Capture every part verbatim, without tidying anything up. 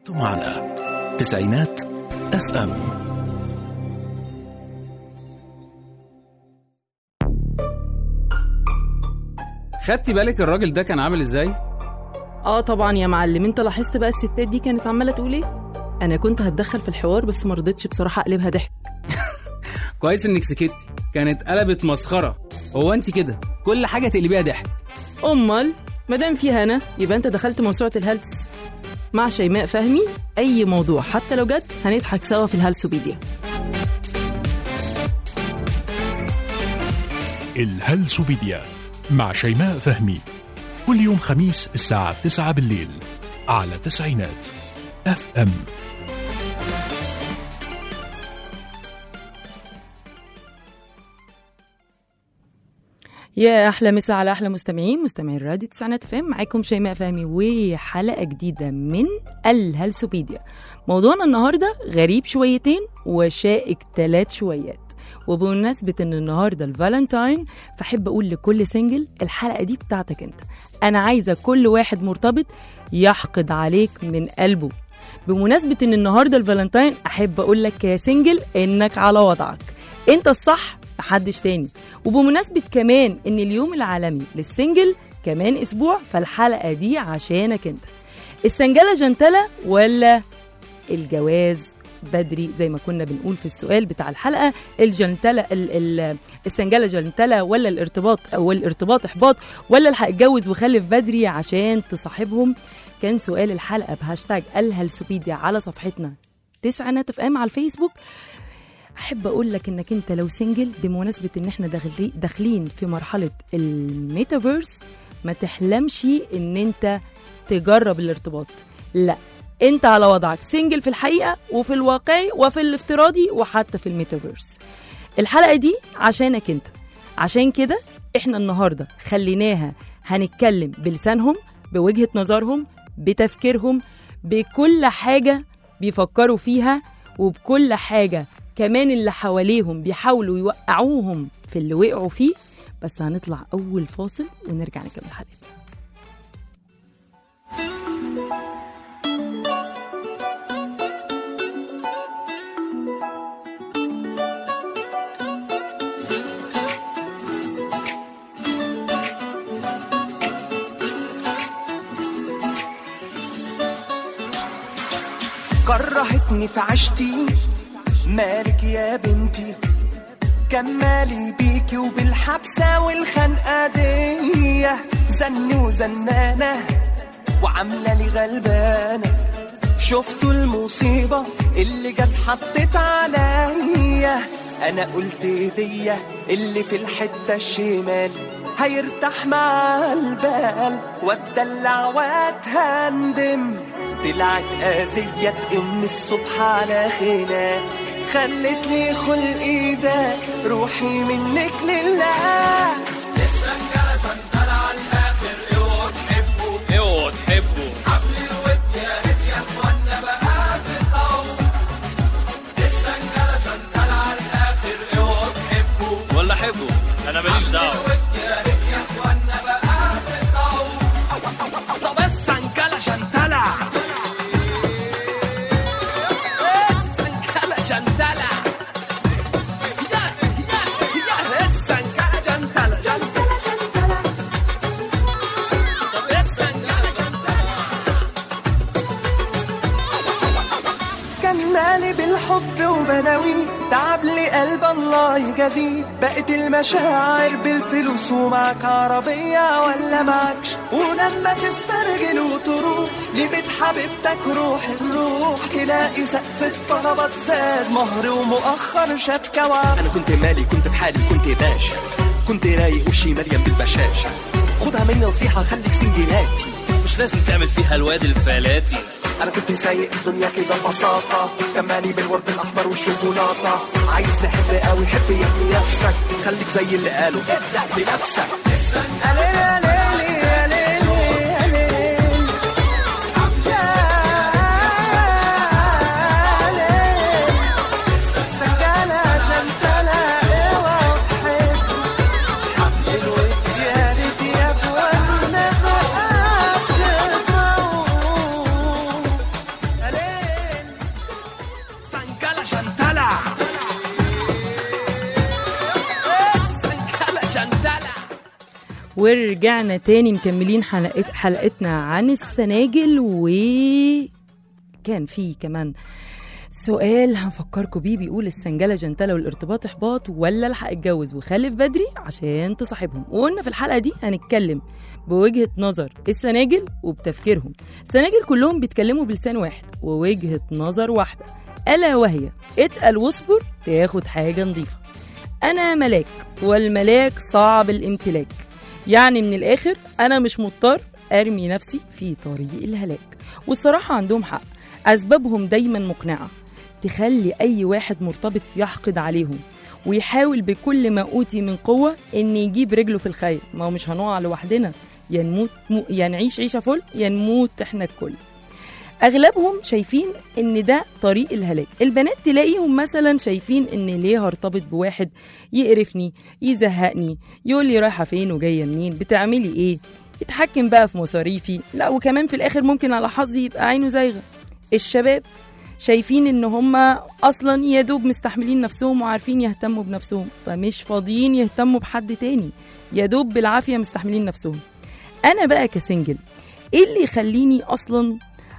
معنا تسعينات اف ام. خدتي بالك الراجل ده كان عامل ازاي؟ اه طبعا يا معلم. انت لاحظت بقى الستات دي كانت عماله تقول ايه؟ انا كنت هتدخل في الحوار بس ما رضيتش بصراحه اقلبها ضحك. كويس انك سكتي، كانت قلبت مسخره. هو انت كده كل حاجه تقلبيها ضحك؟ امال مادام فيها انا يبقى انت دخلت موسوعه الهلس مع شيماء فهمي. اي موضوع حتى لو جد هنضحك سوا في الهلسوبيديا. الهلسوبيديا مع شيماء فهمي كل يوم خميس الساعة تسعة بالليل على تسعينات اف ام. يا احلى مسا على احلى مستمعين مستمعين راديو تسعينات اف ام. معاكم شيماء فهمي وحلقه جديده من الهلسوبيديا. موضوعنا النهارده غريب شويتين وشائك ثلاث شويات، وبمناسبه ان النهارده الفالنتاين فاحب اقول لكل سنجل الحلقه دي بتاعتك انت. انا عايزه كل واحد مرتبط يحقد عليك من قلبه. بمناسبه ان النهارده الفالنتاين احب اقول لك يا سنجل انك على وضعك، انت الصح محدش تاني. وبمناسبة كمان ان اليوم العالمي للسنجل كمان اسبوع، فالحلقة دي عشانك انت. السنجلة جنتلة ولا الجواز بدري زي ما كنا بنقول في السؤال بتاع الحلقة؟ الجنتلة ال ال السنجلة جنتلة ولا الارتباط او الارتباط احباط، ولا الحق اتجوز وخلف بدري عشان تصاحبهم؟ كان سؤال الحلقة بهاشتاج الهلسوبيديا على صفحتنا تسعينات اف ام على الفيسبوك. أحب أقول لك إنك أنت لو سنجل، بمناسبة إن إحنا داخلين في مرحلة الميتافيرس، ما تحلمش إن أنت تجرب الارتباط. لا، أنت على وضعك سنجل في الحقيقة وفي الواقعي وفي الافتراضي وحتى في الميتافيرس. الحلقة دي عشانك أنت. عشان كده إحنا النهاردة خليناها هنتكلم بلسانهم، بوجهة نظرهم، بتفكيرهم، بكل حاجة بيفكروا فيها، وبكل حاجة كمان اللي حواليهم بيحاولوا يوقعوهم في اللي وقعوا فيه. بس هنطلع أول فاصل ونرجع نكمل حلقتنا. كرهتني في عشتي، مالك يا بنتي، كمالي بيكي وبالحبسة والخنقة دي، زن وزنانة وعاملة لي غلبانة. شفتوا المصيبة اللي جت حطت عليا، أنا قلت هدية اللي في الحتة الشمال هيرتاح مع البال، واتدلع واتهندم. طلعت أذية تقم الصبح على خناق، خلت لي خلقي ده روحي منك لله. السنجلة جنتلة على الآخر، اوعوا تحبوا اوعوا تحبوا حبل الود يا ريت يا اخوانا بقى تقطعوا. السنجلة جنتلة على الآخر، اوعوا تحبوا ولا حبوا، أنا ماليش دعوة. حبل الود يا ريت يا اخوانا بقى تقطعوا. طب السنجلة جنتلة، بالحب وبدوي تعب لي قلب الله يجازيه. بقت المشاعر بالفلوس، ومعك عربية ولا معكش، ولما تسترجل وتروح لبيت حبيبتك روح الروح تلاقي سقف الطلبات زاد، مهر ومؤخر شبكة وعب. أنا كنت مالي، كنت في حالي، كنت باشا، كنت رايق وشي مليان بالبشاشة. خدها مني نصيحة، خليك سنجلاتي، مش لازم تعمل فيها الواد الفلاتي. أنا كنت سايق الدنيا كده ببساطة، كمالي بالورد الأحمر والشوكولاتة. عايز تحب قوي حب يا ابني نفسك، خليك زي اللي قالوا ابدأ بنفسك. يا ليلي يا ليلي يا ليلي يا ليلي، سجالة جنتلة اوعوا تحبوا حبل الود يا ريت يا اخوانا بقى تقطعوا. ورجعنا تاني مكملين حلقت حلقتنا عن السناجل، وكان في كمان سؤال هنفكركم بيه بيقول السنجلة جنتلة والارتباط إحباط ولا الحق اتجوز وخلف بدري عشان تصاحبهم. وقلنا في الحلقة دي هنتكلم بوجهة نظر السناجل وبتفكيرهم. السناجل كلهم بيتكلموا بلسان واحد ووجهة نظر واحدة، ألا وهي اتقل واصبر تاخد حاجة نظيفة. أنا ملاك والملاك صعب الامتلاك، يعني من الآخر أنا مش مضطر أرمي نفسي في طريق الهلاك. والصراحة عندهم حق، أسبابهم دايما مقنعة تخلي أي واحد مرتبط يحقد عليهم ويحاول بكل ما أوتي من قوة إن يجيب رجله في الخير. ما هو مش هنقع لوحدنا، يا نموت م... يا نعيش عيشة فل يا نموت إحنا الكل. أغلبهم شايفين إن ده طريق الهلاك. البنات تلاقيهم مثلا شايفين إن ليه هرتبط بواحد يقرفني يزهقني يقول لي رايحة فين وجاية منين بتعملي إيه، يتحكم بقى في مصاريفي، لا وكمان في الآخر ممكن على حظي يبقى عينه زايغة. الشباب شايفين إن هما أصلا يدوب مستحملين نفسهم وعارفين يهتموا بنفسهم، فمش فاضيين يهتموا بحد تاني، يدوب بالعافية مستحملين نفسهم. أنا بقى كسنجل إيه اللي يخليني أصلا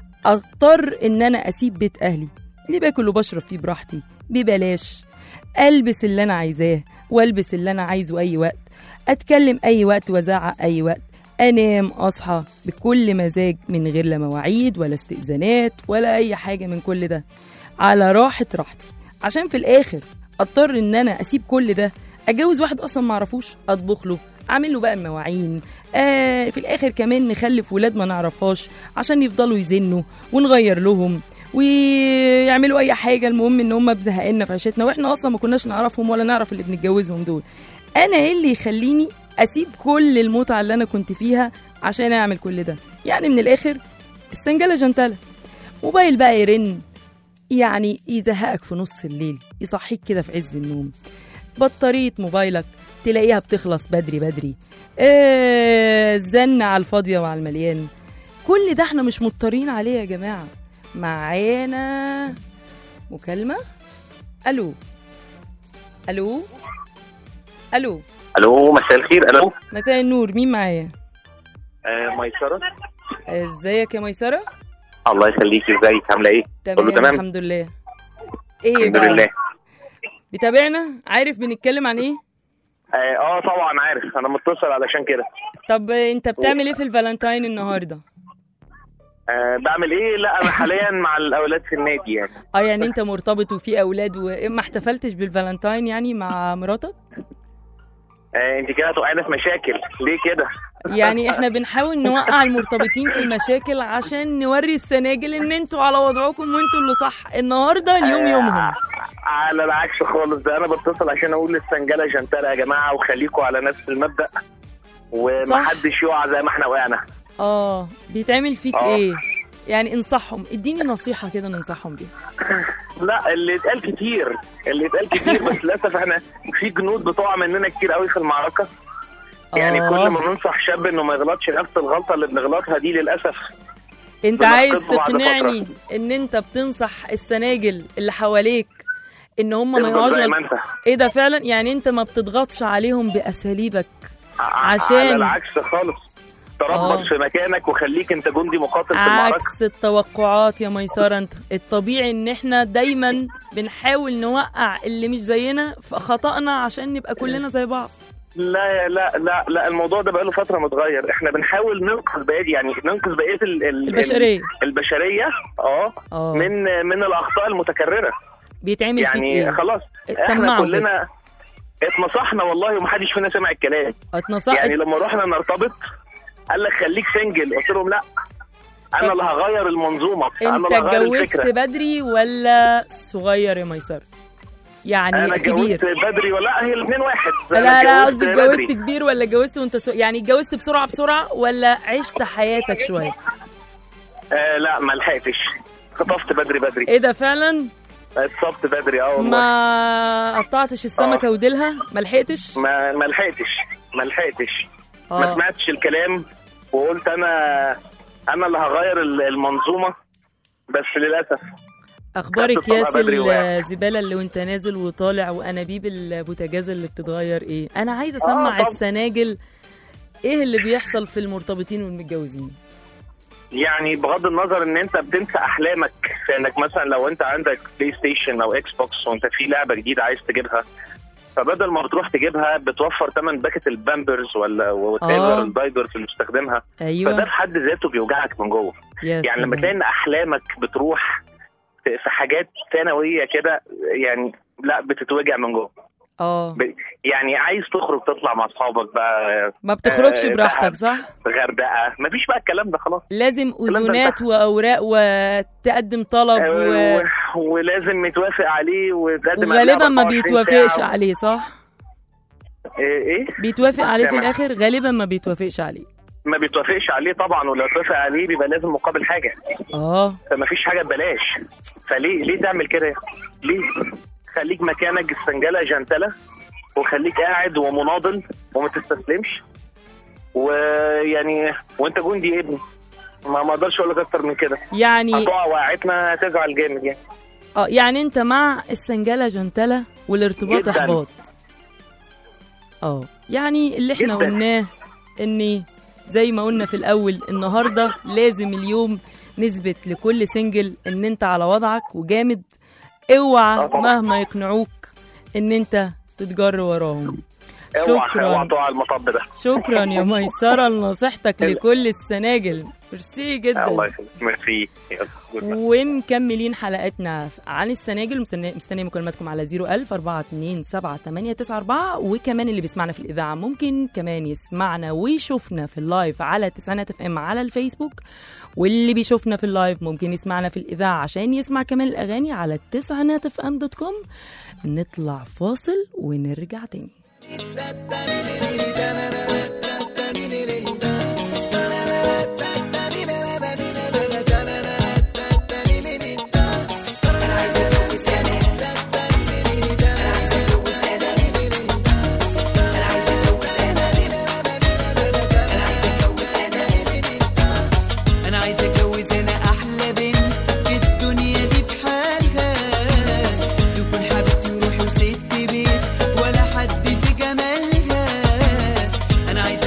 اضطر ان انا اسيب بيت اهلي اللي باكل وبشرب فيه براحتي ببلاش، البس اللي انا عايزاه والبس اللي انا عايزه اي وقت، اتكلم اي وقت وازعق اي وقت، انام اصحى بكل مزاج من غير لا مواعيد ولا استئذانات ولا اي حاجه من كل ده، على راحه راحتي، عشان في الاخر اضطر ان انا اسيب كل ده اتجوز واحد اصلا ما اعرفوش، اطبخ له اعمل له بقى المواعين، آه في الاخر كمان نخلف ولاد ما نعرفهاش عشان يفضلوا يزنوا ونغير لهم ويعملوا اي حاجه، المهم ان هم بزهقنا في عيشتنا واحنا اصلا ما كناش نعرفهم ولا نعرف اللي بنتجوزهم دول. انا ايه اللي يخليني اسيب كل المتعه اللي انا كنت فيها عشان اعمل كل ده؟ يعني من الاخر السنجله جنتله، موبايل بقى يرن يعني يزهقك في نص الليل يصحيك كده في عز النوم، بطاريه موبايلك تلاقيها بتخلص بدري بدري، آه زن على الفاضيه وعلى المليان، كل ده احنا مش مضطرين عليه يا جماعه. معانا مكالمه. الو الو الو الو مساء الخير. الو مساء النور، مين معايا؟ آه ميسره. ازيك يا ميسره؟ الله يخليكي، ازيك عامله ايه؟ تمام تمام الحمد لله. ايه الحمد بقى؟ لله. بتابعنا؟ عارف بنتكلم عن ايه؟ اه, آه طبعا عارف، انا متصل علشان كده. طب انت بتعمل ايه في الفالنتاين النهارده؟ آه بعمل ايه؟ لا انا حاليا مع الاولاد في النادي يعني. اه يعني انت مرتبط وفي اولاد وما احتفلتش بالفالنتاين يعني مع مراتك؟ آه انت كده هتوقعنا في مشاكل ليه كده؟ يعني احنا بنحاول نوقع المرتبطين في المشاكل عشان نوري السناجل ان انتوا على وضعكم وانتوا اللي صح، النهارده اليوم يومهم. آه على العكس خالص، ده انا بتصل عشان اقول للسنجله جنتله يا جماعه وخليكوا على نفس المبدأ ومحدش يقع زي ما احنا وقعنا. اه بيتعمل فيك أوه. ايه؟ يعني انصحهم، اديني نصيحه كده ننصحهم بيها. لا اللي اتقال كتير اللي اتقال كتير بس للاسف احنا في جنود بتقع مننا كتير قوي في المعركه. يعني آه. كل ما ننصح شاب انه ما يغلطش نفس الغلطه اللي بنغلطها دي للاسف انت عايز تقنعني ان انت بتنصح السناجل اللي حواليك ان هم ما يقعوش؟ ايه ده فعلا؟ يعني انت ما بتضغطش عليهم باساليبك عشان على العكس خالص، تربص في مكانك وخليك انت جندي مقاتل في المعركه. عكس التوقعات يا ميسره، انت الطبيعي ان احنا دايما بنحاول نوقع اللي مش زينا في خطأنا عشان نبقى كلنا زي بعض. لا لا لا لا الموضوع ده بقاله فتره متغير، احنا بنحاول ننقذ بقيه يعني ننقذ بقيه ال ال البشريه البشريه اه أوه. من من الاخطاء المتكرره. بيتعمل يعني فيك ايه؟ خلاص احنا كلنا اتنصحنا والله ومحدش فينا سمع الكلام. اتنصح يعني لما رحنا نرتبط قال لك خليك سنجل، قلت لهم لا انا اللي هغير المنظومه. انت اتجوزت بدري ولا صغير يا ميسره؟ يعني أنا كبير؟ اتجوزت بدري ولا هي الاثنين واحد؟ لا لا قصدي اتجوزت كبير ولا اتجوزت وانت سو... يعني اتجوزت بسرعه بسرعه ولا عشت حياتك شويه؟ آه لا ما لحقتش، خطفت بدري بدري. ايه ده فعلا؟ اتصبت بدري اه والله. ما قطعتش السمكه آه. وديلها؟ ما لحقتش؟ ما ما لحقتش ما لحقتش آه. ما سمعتش الكلام وقلت انا انا اللي هغير المنظومه، بس للاسف. اخبارك ياس الزباله اللي وانت نازل وطالع وانابيب البوتاجاز اللي بتتغير ايه؟ انا عايزه اسمع آه السناجل ايه اللي بيحصل في المرتبطين والمتجوزين؟ يعني بغض النظر ان انت بتنسى احلامك في انك مثلا لو انت عندك بلاي ستيشن او اكس بوكس وانت في لعبه جديده عايز تجيبها، فبدل ما بتروح تجيبها بتوفر ثمن باكت البامبرز ولا وتايلر الدايبرز اللي بتستخدمها. أيوة. فده في حد ذاته بيوجعك من جوه. يعني لما تلاقي ان احلامك بتروح في حاجات ثانويه كده، يعني لا بتتوجع من جوه. اه يعني عايز تخرج تطلع مع اصحابك بقى، ما بتخرجش آه براحتك صح؟ غردقه مفيش بقى الكلام ده خلاص. لازم اذونات واوراق وتقدم طلب و... و... ولازم يتوافق عليه وتقدم، وغالبا ما بيتوافقش عليه صح؟ ايه ايه بيتوافق عليه في الاخر؟ غالبا ما بيتوافقش عليه. ما بيتوافقش عليه طبعا، ولو اتوافق عليه بيبقى لازم مقابل حاجه. اه فما فيش حاجه ببلاش. فليه ليه تعمل كده؟ ليه؟ خليك مكانك السنجله جنتله، وخليك قاعد ومناضل وما تستسلمش، ويعني وانت جندي ابني، ما ما اقدرش اقول لك اكتر من كده. يعني هتقع وقعتنا هتزعل جامد يعني. اه يعني انت مع السنجله جنتله والارتباط احباط. اه يعني اللي احنا جداً. قلناه اني زي ما قلنا في الاول، النهارده لازم اليوم نثبت لكل سنجل ان انت على وضعك وجامد. اوعى مهما يقنعوك ان انت تتجر وراهم. شكرا على المطب ده. شكرا يا ميسره لنصيحتك لكل السناجل. ميرسي جدا. الله يخليك. ميرسي. ومكملين حلقتنا عن السناجل. مستنيه مستنيه مكالماتكم على صفر ألف أربعة اتنين سبعة تمانية تسعة أربعة. وكمان اللي بيسمعنا في الاذاعه ممكن كمان يسمعنا ويشوفنا في اللايف على تسعينات اف ام على الفيسبوك، واللي بيشوفنا في اللايف ممكن يسمعنا في الاذاعه عشان يسمع كمان الاغاني على تسعينات اف ام دوت كوم. نطلع فاصل ونرجع تاني. أنا عايز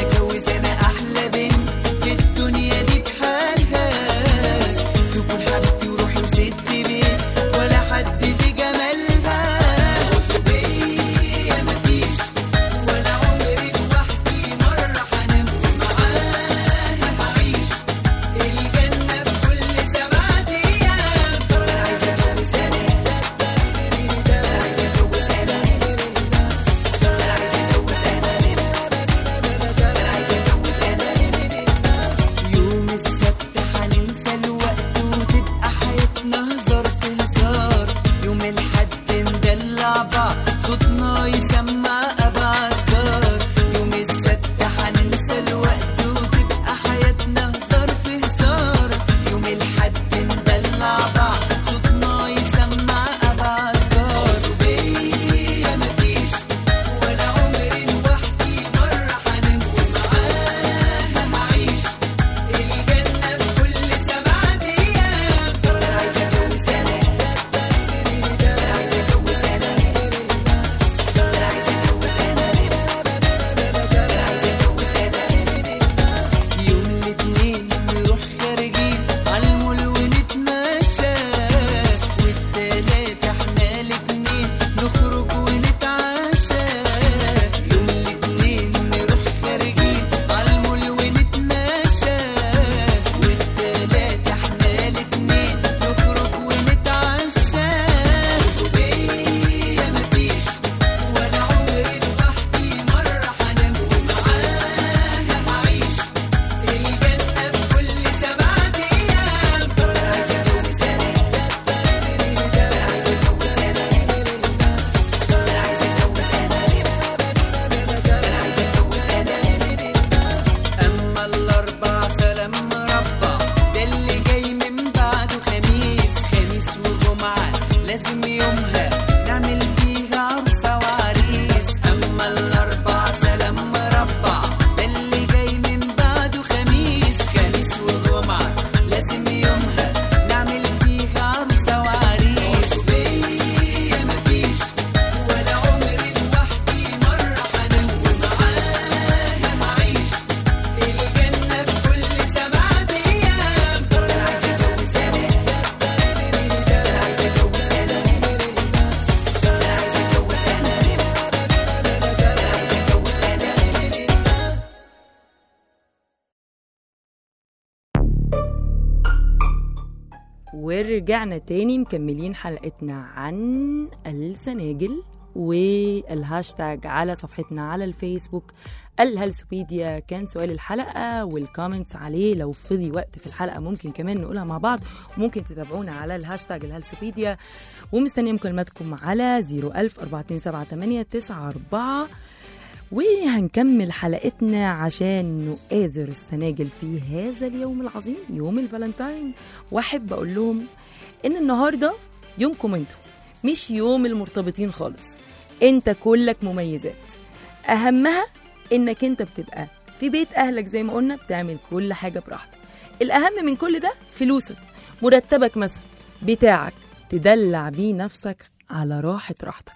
ورجعنا تاني مكملين حلقتنا عن السناجل والهاشتاج على صفحتنا على الفيسبوك الهلسوبيديا كان سؤال الحلقة، والكومنتس عليه لو فضي وقت في الحلقة ممكن كمان نقولها مع بعض، وممكن تتابعونا على الهاشتاج الهلسوبيديا. ومستنية مكالماتكم على صفر ألف أربعة اتنين سبعة تمانية تسعة أربعة. وهنكمل حلقتنا عشان نؤازر السناجل في هذا اليوم العظيم يوم الفالنتاين. واحب أقول لهم إن النهاردة يومكم انتوا، مش يوم المرتبطين خالص. انت كلك مميزات، أهمها إنك انت بتبقى في بيت أهلك زي ما قلنا، بتعمل كل حاجة براحتك. الأهم من كل ده فلوسك، مرتبك مثلا بتاعك تدلع بيه نفسك على راحة راحتك.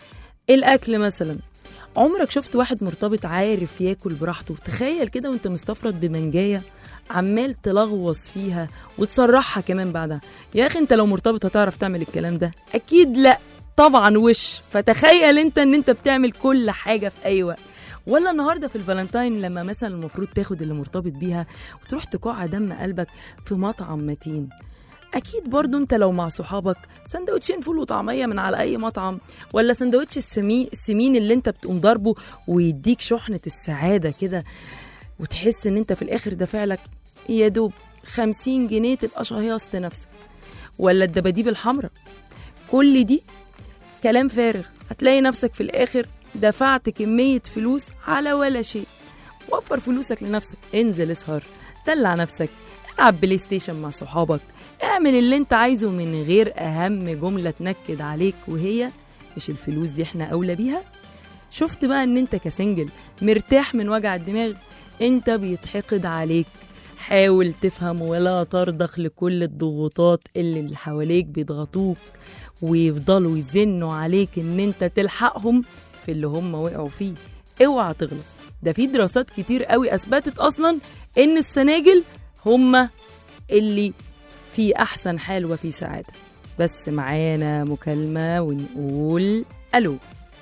الأكل مثلا، عمرك شفت واحد مرتبط عارف ياكل براحته؟ تخيل كده وانت مستفرد بمنجاية عمال تلغوص فيها وتسرحها كمان بعدها. يا أخي انت لو مرتبط هتعرف تعمل الكلام ده؟ أكيد لا طبعا، وش فتخيل انت ان انت بتعمل كل حاجة في أي وقت. ولا النهاردة في الفالنتاين لما مثلا المفروض تاخد اللي مرتبط بيها وتروح تقع دم قلبك في مطعم متين. أكيد برضو أنت لو مع صحابك سندوتشين فول وطعمية من على أي مطعم، ولا سندوتش السمين, السمين اللي أنت بتقوم ضربه ويديك شحنة السعادة كده، وتحس أن أنت في الآخر دافع لك يا دوب خمسين جنيه تبقى شهيصت نفسك. ولا الدباديب الحمراء، كل دي كلام فارغ، هتلاقي نفسك في الآخر دفعت كمية فلوس على ولا شيء. وفر فلوسك لنفسك، انزل اسهر، دلع نفسك، العب بلاي ستيشن مع صحابك، اعمل اللي انت عايزه من غير اهم جملة تنكد عليك، وهي مش الفلوس دي احنا اولى بيها. شفت بقى ان انت كسنجل مرتاح من وجع الدماغ؟ انت بيتحقد عليك. حاول تفهم ولا ترضخ لكل الضغوطات اللي اللي حواليك بيضغطوك ويفضلوا يزنوا عليك ان انت تلحقهم في اللي هم وقعوا فيه. اوعى تغلط، ده في دراسات كتير قوي اثبتت اصلا ان السناجل هم اللي في احسن حال وفي سعاده. بس معانا مكالمه ونقول الو.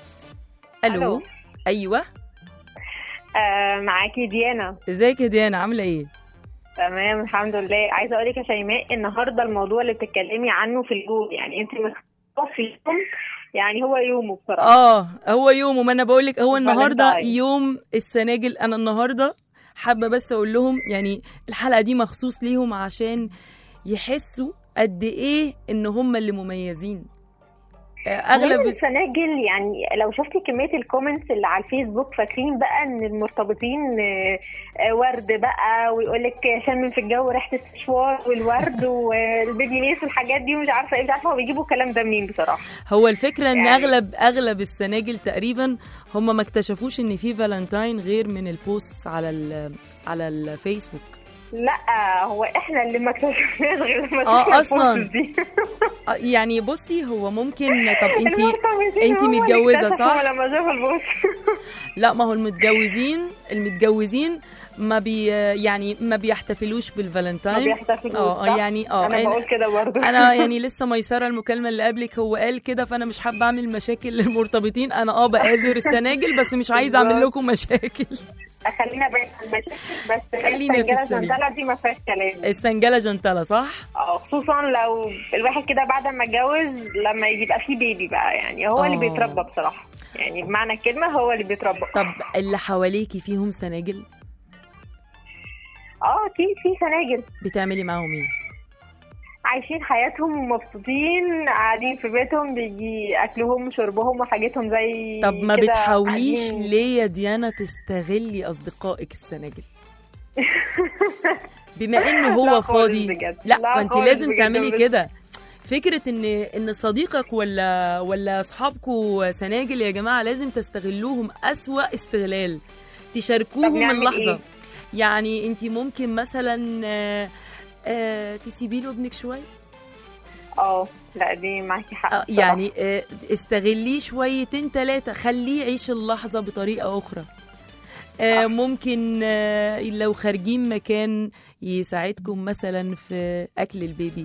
الو, ألو. ايوه آه معاكي ديانا. ازيك يا ديانا، عامله ايه؟ تمام الحمد لله. عايزه اقول لك يا شيماء، النهارده الموضوع اللي بتتكلمي عنه في الجول، يعني انت مختاره في اليوم، يعني هو يومه بصراحه. اه هو يومه، ما انا بقول لك هو النهارده يوم السناجل. انا النهارده حابه بس اقول لهم يعني الحلقه دي مخصوص ليهم عشان يحسوا قد ايه ان هم اللي مميزين. اغلب السناجل، يعني لو شفتي كميه الكومنتس اللي على الفيسبوك، فاكرين بقى ان المرتبطين ورد بقى، ويقول لك شم في الجو ريحه السشوار والورد والبيبي ليس والحاجات دي ومش عارفه ايه، مش عارفه هو بيجيبوا الكلام ده منين بصراحه. هو الفكره ان يعني اغلب اغلب السناجل تقريبا هم ما اكتشفوش ان في فالنتاين غير من البوست على على الفيسبوك. لا هو احنا اللي ما اكتشفناش غير لما اه اصلا يعني بصي هو ممكن. طب انت انت متجوزه صح؟ لما شافوا البوست لا ما هو المتجوزين المتجوزين ما بي يعني ما بيحتفلوش بالفالنتاين، ما بيحتفلوش. اه يعني اه انا بقول كده برضه. انا يعني لسه ميسره المكالمه اللي قبلك هو قال كده، فانا مش حابه اعمل مشاكل للمرتبطين. انا اه بآزر السناجل بس مش عايزه اعمل لكم مشاكل. خلينا بعيد عن المشاكل، بس خلينا في السنجله جنتله دي ما فيهاش كلام. السنجله جنتله صح؟ اه خصوصا لو الواحد كده بعد ما اتجوز، لما يبقى فيه بيبي بقى، يعني هو أوه. اللي بيتربى بصراحه، يعني بمعنى الكلمه هو اللي بيتربى. طب اللي حواليكي فيهم سناجل؟ اه اكيد في سناجل. بتعملي معاهم ايه؟ عايشين حياتهم ومبسوطين، قاعدين في بيتهم، بيجي اكلهم وشربهم وحاجتهم زي. طب ما بتحاوليش ليه يا ديانا تستغلي اصدقائك السناجل؟ بما انه هو لا فاضي. لا, لا فانت لازم تعملي كده. فكره ان ان صديقك ولا ولا اصحابكم سناجل يا جماعه لازم تستغلوهم اسوأ استغلال، تشاركوهم اللحظه. إيه؟ يعني انت ممكن مثلا آه آه تسيبي له ابنك شويه. اه لا دي معاكي حق. آه يعني آه استغليه شويتين ثلاثه، خليه يعيش اللحظه بطريقه اخرى. آه ممكن آه لو خارجين مكان يساعدكم مثلا في اكل البيبي،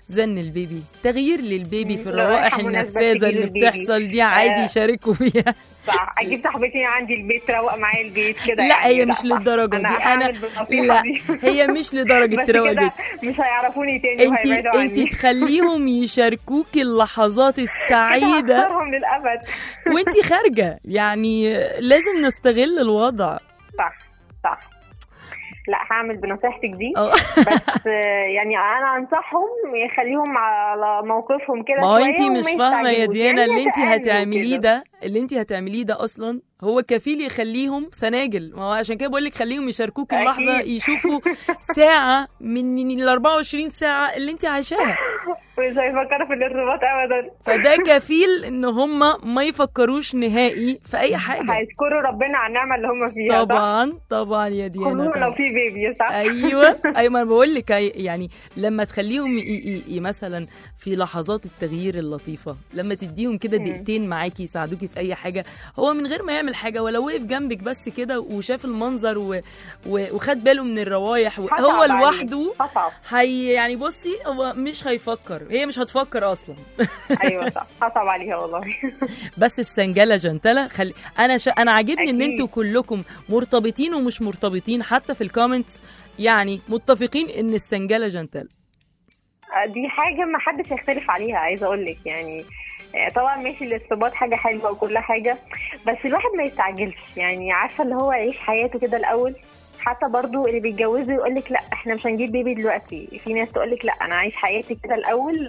زن البيبي، تغيير للبيبي في مم. الروائح رايحة مناسبة النفاذة تجيب اللي البيبي. بتحصل دي عادي آه. يشاركوا فيها. صح، اجيب صاحبتي عندي البيت تروق معايا البيت كده. لا يعني هي مش صح. للدرجه دي، انا هعمل بالنصيحة لا دي. هي مش لدرجه بس تروق كده دي. مش هيعرفوني تاني انت وهيبعدوا انت عني. تخليهم يشاركوكي اللحظات كده السعيده هخسرهم للابد. وانت خارجه، يعني لازم نستغل الوضع. صح صح. لا هعمل بنصيحتك دي. اه. بس يعني انا انصحهم يخليهم على موقفهم كده ما هو شويه انت وما مش فاهمه يا يستعجلوش. ديانا، يعني اللي انت يتأنوا هتعمليه كده. ده اللي انت هتعمليه ده اصلا هو كفيل يخليهم سناجل. ما هو عشان كده بقول لك خليهم يشاركوك اللحظه، أكيد. يشوفوا ساعه من ال أربعة وعشرين ساعه اللي انت عايشاها. مش هيفكروا في الارتباط ابدا. فده كفيل ان هم ما يفكروش نهائي في اي حاجه. هيشكروا ربنا على النعمه اللي هم فيها. طبعا طبعا يا ديانا خصوصا طبعا. لو في بيبي. صح. ايوه ايوه ما انا بقول لك يعني لما تخليهم ي- ي- ي- مثلا في لحظات التغيير اللطيفه، لما تديهم كده دقيقتين معاكي يساعدوكي في اي حاجه، هو من غير ما يعمل حاجه ولا وقف جنبك بس كده وشاف المنظر و... و... وخد باله من الروايح و... هو لوحده هي يعني بصي هو مش هيفكر، هي مش هتفكر اصلا. ايوه صح، هصعب عليها والله. بس السنجله جنتله خلي انا ش... انا عاجبني ان أكيد. انتوا كلكم مرتبطين ومش مرتبطين، حتى في الكومنتس يعني متفقين ان السنجله جنتله. دي حاجه ما حدش يختلف عليها. عايزه اقول لك يعني طبعا ماشي الارتباط حاجه حلوه وكل حاجه، بس الواحد ما يستعجلش. يعني عارفه اللي هو يعيش حياته كده الاول. حتى برضو اللي بيتجوزوا يقول لك لا احنا مش هنجيب بيبي دلوقتي، في ناس تقول لك لا انا عايش حياتي كده الاول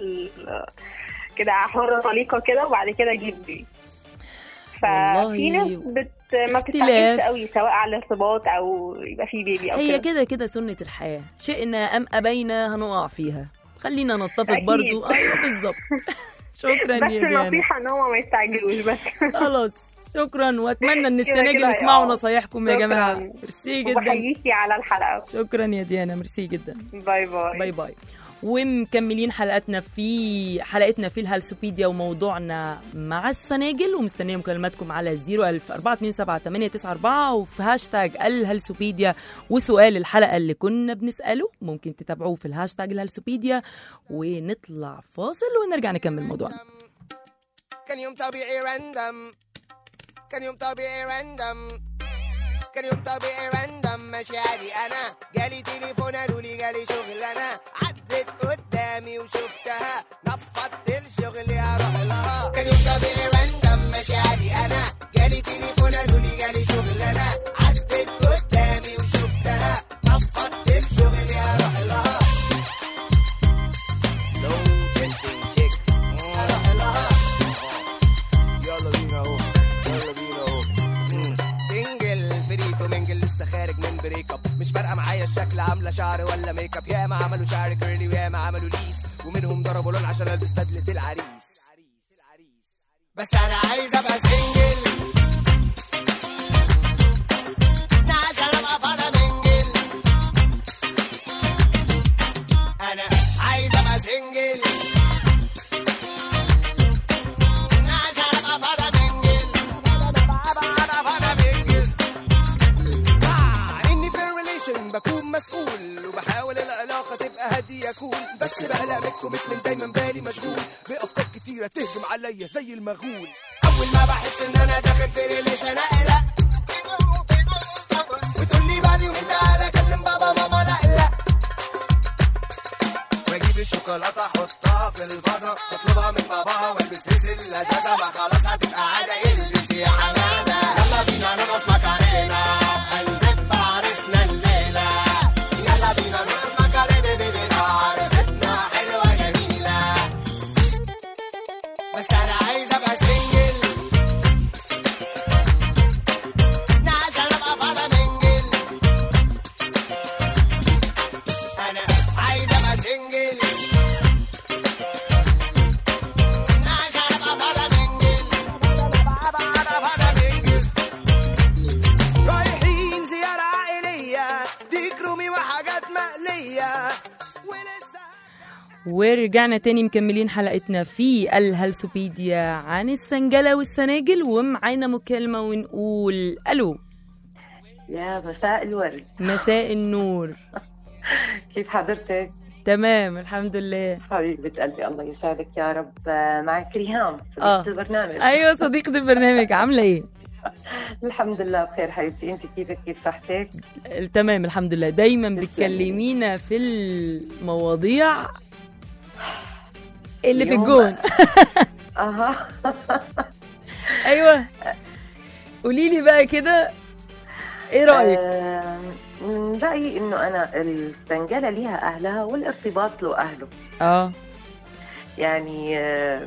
كده حره طليقه كده وبعد كده اجيب بيبي. ففي ناس بت ما بتستعجلش قوي سواء على الارتباط او يبقى في بيبي او كده. هي كده كده سنه الحياه، شئنا ام ابينا هنقع فيها، خلينا نتفق أكيد. برضو. ايوه بالظبط. شكرا يا بس ديانا. النصيحه ان هم ما يستعجلوش بس. خلاص شكرا، واتمنى ان كده السنه كده يسمعوا آه. نصايحكم يا شكراً. جماعه. ميرسي جدا، وبحييكي على الحلقه. شكرا يا ديانا، ميرسي جدا. باي باي. باي باي. ومكملين حلقتنا في حلقتنا في الهالسوبيديا وموضوعنا مع السناجل، ومستنيه مكالماتكم على صفر ألف أربعة اتنين سبعة تمانية تسعة أربعة وفي هاشتاج الهالسوبيديا. وسؤال الحلقه اللي كنا بنساله ممكن تتابعوه في الهاشتاج الهالسوبيديا. ونطلع فاصل ونرجع نكمل موضوعنا. كان يوم طبيعي راندم، كان يوم طبيعي راندم، كان يوم طبيعي راندم ماشي عادي. انا جالي تليفون قالوا لي جالي شغل، انا عدت قدامي وشفتها نفضت الشغل هروح لها. كان يوم طبيعي راندم ماشي عادي. انا جالي تليفون قالوا لي جالي شغل، انا عدت قدامي وشفتها نفضت الشغل هروح لها. لو تنتين تشيك هروح لها. يلا بينا اهو، يلا بينا اهو. سنجل فريتو منجل لسه خارج من بريك اب، مش فارقه معايا الشكل عامله شعر ولا ميك اب. ياما عملوا شعر كيرلي وياما عملوا ليس، ومنهم ضربوا لون عشان البس بدله العريس. بس انا عايز ابقى سنجل عشان ابقى فاضي منجل. انا عايز ابقى سنجل عشان ابقى فاضي منجل. اني في الريليشن بكون مسؤول وبحاول العلاقه تبقى هاديه كول، بس بقلق من الكوميتمنت دايما بالي مشغول بافكار كتيره تهجم عليا زي المغول. اول ما بحس ان انا داخل في ريليشن اقلق وتقول لي بعد يومين تعالى كلم بابا ماما. لا لا واجيب الشوكولاته احطها في الفازه واطلبها من باباها والبس هيز اللذاذه. ما خلاص هتبقى عاده البس يا حماده. يلا بينا نرقص مكارينا هنزف عرسنا الليله. يلا بينا نرقص مكارينا بيبي عرستنا حلوه جميله. بس انا عايز ابقى سنجل عشان ابقى فاضي منجل. انا عايز ابقى سنجل عشان ابقى فاضي منجل. رايحين زياره عائليه ديك رومي وحاجات مقليه. ورجعنا تاني مكملين حلقتنا في الهالسوبيديا عن السنجلة والسناجل، ومعانا مكالمة ونقول ألو. يا مساء الورد. مساء النور. كيف حضرتك؟ تمام الحمد لله. حبيبة قلبي الله يسعدك يا رب. معك ريهام صديقة آه. البرنامج. ايوه صديقة البرنامج، عاملة ايه؟ الحمد لله بخير حبيبتي، انت كيفك؟ كيف صحتك؟ تمام الحمد لله. دايما بتكلمينا في المواضيع اللي في الجون. اها ايوه قولي لي بقى كده ايه رايك؟ آه من رايي انه انا السنجله ليها اهلها والارتباط له اهله. اه يعني آه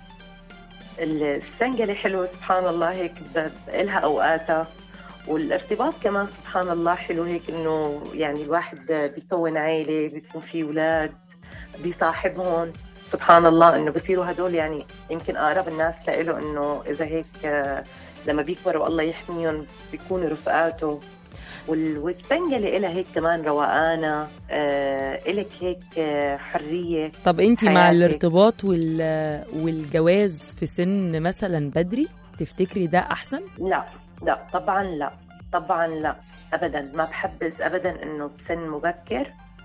السنجله حلوه سبحان الله هيك لها اوقاتها، والارتباط كمان سبحان الله حلو هيك انه يعني الواحد بيكون عائله، بيكون في اولاد بيصاحبهم سبحان الله، انه بصيروا هدول يعني يمكن اقرب الناس لإله، انه اذا هيك لما بيكبروا الله يحميهم بيكونوا رفقاته. والسنجله لها هيك كمان روقانه، آه إلك هيك حريه. طب انتي مع الارتباط وال والجواز في سن مثلا بدري، تفتكري ده احسن؟ لا لا طبعا لا طبعا لا ابدا، ما بحبذ ابدا انه بسن مبكر،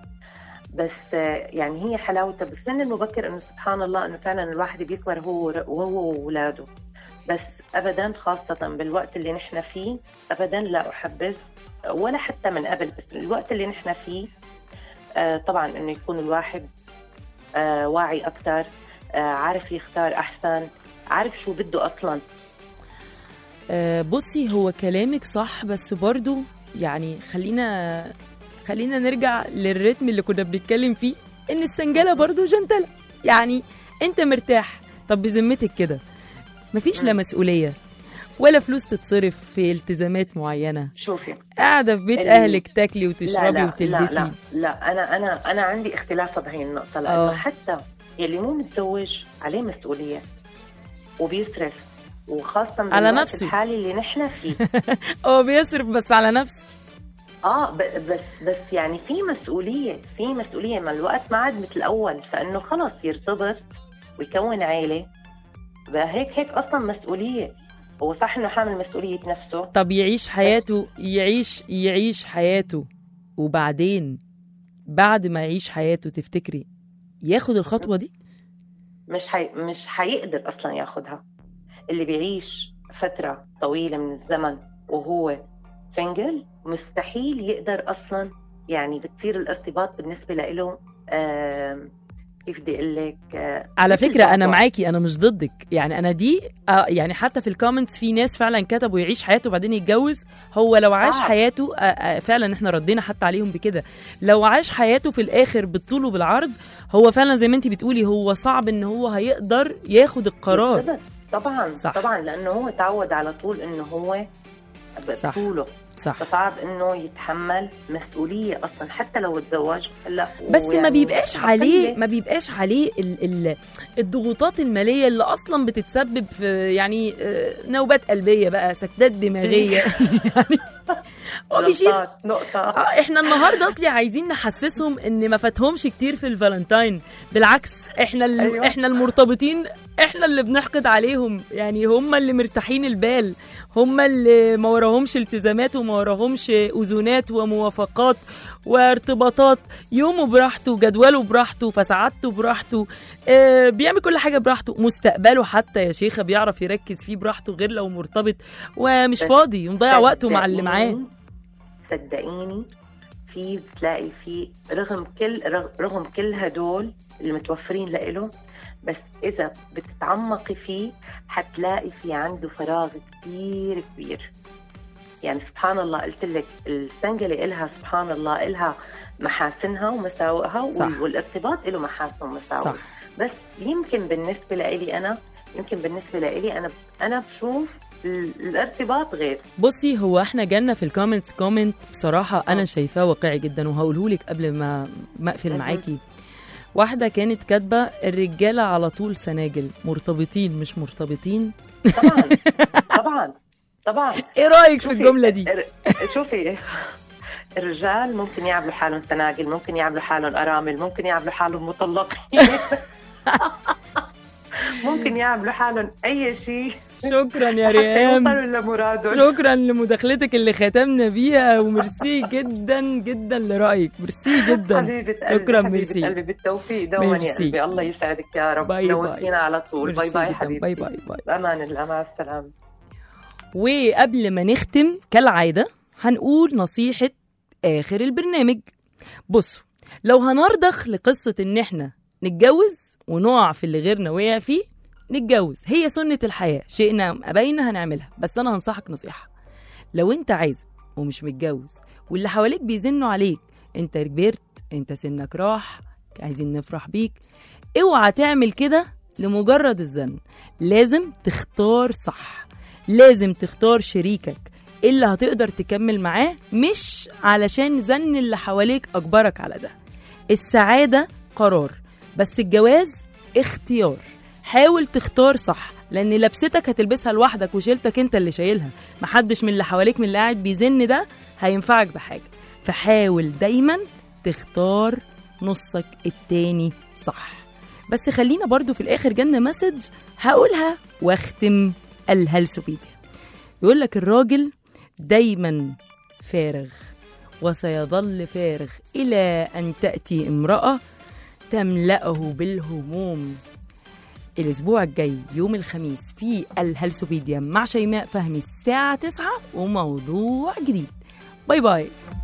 بس يعني هي حلاوتها بالسن المبكر انه سبحان الله انه فعلا الواحد بيكبر هو وهو واولاده، بس ابدا خاصه بالوقت اللي نحن فيه ابدا لا احبذ، ولا حتى من قبل، بس الوقت اللي نحن فيه آه طبعا انه يكون الواحد آه واعي اكثر، آه عارف يختار احسن، عارف شو بده اصلا. آه بصي هو كلامك صح، بس برضو يعني خلينا خلينا نرجع للريتم اللي كنا بنتكلم فيه، ان السنجله برضو جنتله، يعني انت مرتاح. طب بذمتك كده مفيش لا مسؤوليه ولا فلوس تتصرف في التزامات معينه، شوفي قاعده في بيت ال... اهلك تاكلي وتشربي لا لا وتلبسي. لا لا, لا انا انا انا عندي اختلاف بهي النقطه، لانه حتى يلي مو متزوج عليه مسؤوليه وبيصرف، وخاصه على نفسه الحالي اللي نحن فيه. هو بيصرف بس على نفسه. اه بس بس يعني في مسؤوليه في مسؤوليه مع الوقت، ما عاد مثل الاول، فانه خلص يرتبط ويكون عائله بقى هيك هيك اصلا مسؤوليه. هو صح انه حامل مسؤوليه نفسه، طب يعيش حياته يعيش يعيش حياته وبعدين بعد ما يعيش حياته تفتكري ياخد الخطوه دي؟ مش حي... مش حيقدر اصلا ياخدها. اللي بيعيش فتره طويله من الزمن وهو سنجل مستحيل يقدر أصلاً، يعني بتصير الارتباط بالنسبة له آه كيف بدي أقول لك آه على فكرة أنا معاكي، أنا مش ضدك، يعني أنا دي آه يعني حتى في الكومنتس في ناس فعلا كتبوا يعيش حياته وبعدين يتجوز. هو لو عاش حياته آه آه فعلا احنا ردينا حتى عليهم بكده، لو عاش حياته في الآخر بالطول وبالعرض هو فعلا زي ما انتي بتقولي هو صعب إن هو هيقدر ياخد القرار. بالضبط. طبعا صح. طبعا لأنه هو تعود على طول إنه هو بطوله، صح. فصعب انه يتحمل مسؤوليه اصلا حتى لو تزوج. هلا بس يعني ما بيبقاش عليه ما بيبقاش عليه ال ال الضغوطات الماليه اللي اصلا بتتسبب في يعني نوبات قلبيه بقى، سكتات دماغيه. يعني بيشيل نقطه. آه احنا النهارده اصلي عايزين نحسسهم ان ما فاتهمش كتير في الفالنتاين، بالعكس احنا أيوة. احنا المرتبطين احنا اللي بنحقد عليهم، يعني هم اللي مرتاحين البال، هم اللي ما وراهمش التزامات وما وراهمش أذونات وموافقات وارتباطات، يومه براحته، جدوله براحته، فساعته براحته، اه بيعمل كل حاجة براحته، مستقبله حتى يا شيخة بيعرف يركز فيه براحته غير لو مرتبط ومش فاضي ومضيع وقته مع اللي معاه. صدقيني في بتلاقي في رغم كل رغم كل هدول المتوفرين لإله، بس إذا بتتعمقي فيه حتلاقي في عنده فراغ كتير كبير. يعني سبحان الله قلت لك السنجلة إلها سبحان الله إلها محاسنها ومساوئها، والارتباط له محاسن ومساوئ. بس يمكن بالنسبة لإلي أنا يمكن بالنسبة لإلي أنا أنا بشوف الارتباط غير. بصي هو احنا جالنا في الكومنتس كومنت بصراحة أنا أوه. شايفاه واقعي جدا وهقوله لك قبل ما ما أقفل معاكي. واحدة كانت كاتبة الرجالة على طول سناجل، مرتبطين مش مرتبطين. طبعا طبعا طبعا. ايه رأيك في الجملة دي؟ شوفي الرجال ممكن يعملوا حالهم سناجل، ممكن يعملوا حالهم أرامل، ممكن يعملوا حالهم مطلقين. ممكن يعملوا حالهم اي شيء. شكرا يا حتى ريهام، يوصلوا لمرادهم. شكرا لمداخلتك اللي ختمنا بيها، وميرسي جدا جدا لرايك، ميرسي جدا. حبيبه قلبي، شكرا، حبيبه ميرسي. قلبي، بالتوفيق دوما يا قلبي. الله يسعدك يا رب. باي نورتينا على طول. باي باي جداً. حبيبتي. باي باي باي. بامان الله، مع السلامه. وقبل ما نختم كالعادة هنقول نصيحة آخر البرنامج. بصوا، لو هنرضخ لقصة إن إحنا نتجوز ونقع في اللي غيرنا وقع فيه، نتجوز، هي سنة الحياة، شئنا أم أبينا هنعملها. بس أنا هنصحك نصيحة، لو أنت عايز ومش متجوز واللي حواليك بيزنوا عليك، أنت كبرت، أنت سنك راح، عايزين نفرح بيك، اوعى تعمل كده لمجرد الزن. لازم تختار صح، لازم تختار شريكك اللي هتقدر تكمل معاه، مش علشان زن اللي حواليك أجبرك على ده. السعادة قرار، بس الجواز اختيار. حاول تختار صح، لأن لبستك هتلبسها لوحدك وشيلتك انت اللي شايلها، محدش من اللي حواليك من اللي قاعد بيزن ده هينفعك بحاجة. فحاول دايما تختار نصك التاني صح. بس خلينا برضو في الآخر جنة مسج هقولها واختم الهلسوبيديا. يقول لك الراجل دايما فارغ وسيظل فارغ إلى أن تأتي امرأة تملأه بالهموم. الأسبوع الجاي يوم الخميس في الهلسوبيديا مع شيماء فهمي الساعة تسعة وموضوع جديد. باي باي.